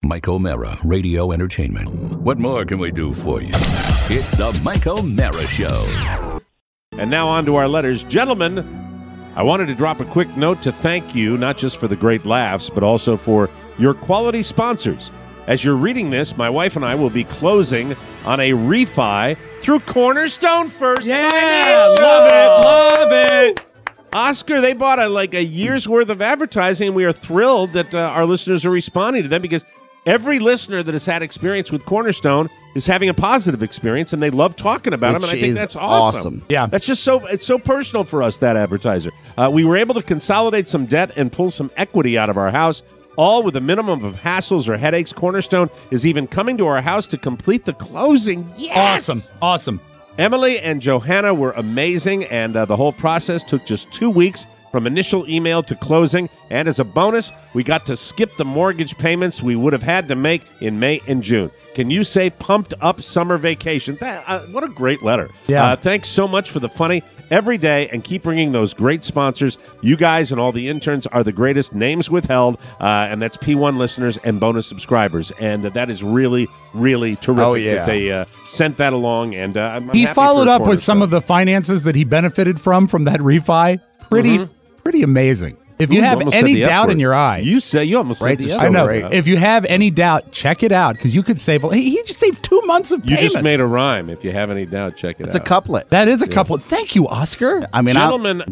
Mike O'Mara, Radio Entertainment. What more can we do for you? It's the Mike O'Mara Show. And now on to our letters. Gentlemen, I wanted to drop a quick note to thank you, not just for the great laughs, but also for your quality sponsors. As you're reading this, my wife and I will be closing on a refi through Cornerstone First Financial. Love it. Oscar, they bought a year's worth of advertising, and we are thrilled that our listeners are responding to them because every listener that has had experience with Cornerstone is having a positive experience, and they love talking about them, and I think that's awesome. Yeah. That's just it's so personal for us, that advertiser. We were able to consolidate some debt and pull some equity out of our house, all with a minimum of hassles or headaches. Cornerstone is even coming to our house to complete the closing. Yes! Awesome. Emily and Johanna were amazing, and the whole process took just 2 weeks from initial email to closing. And as a bonus, we got to skip the mortgage payments we would have had to make in May and June. Can you say pumped up summer vacation? What a great letter. Yeah. Thanks so much for the funny every day, and keep bringing those great sponsors. You guys and all the interns are the greatest. Names withheld, and that's P1 listeners and bonus subscribers. And that is really, really terrific that they sent that along. And I'm he happy followed for up with some of the finances that he benefited from that refi. Pretty amazing. If you have any doubt in your eye, you almost said the I know. F word. If you have any doubt, check it out because you could save. He just saved 2 months of You payments. just made a rhyme. If you have any doubt, check it out. It's a couplet. That is a couplet. Thank you, Oscar. I mean, Gentlemen,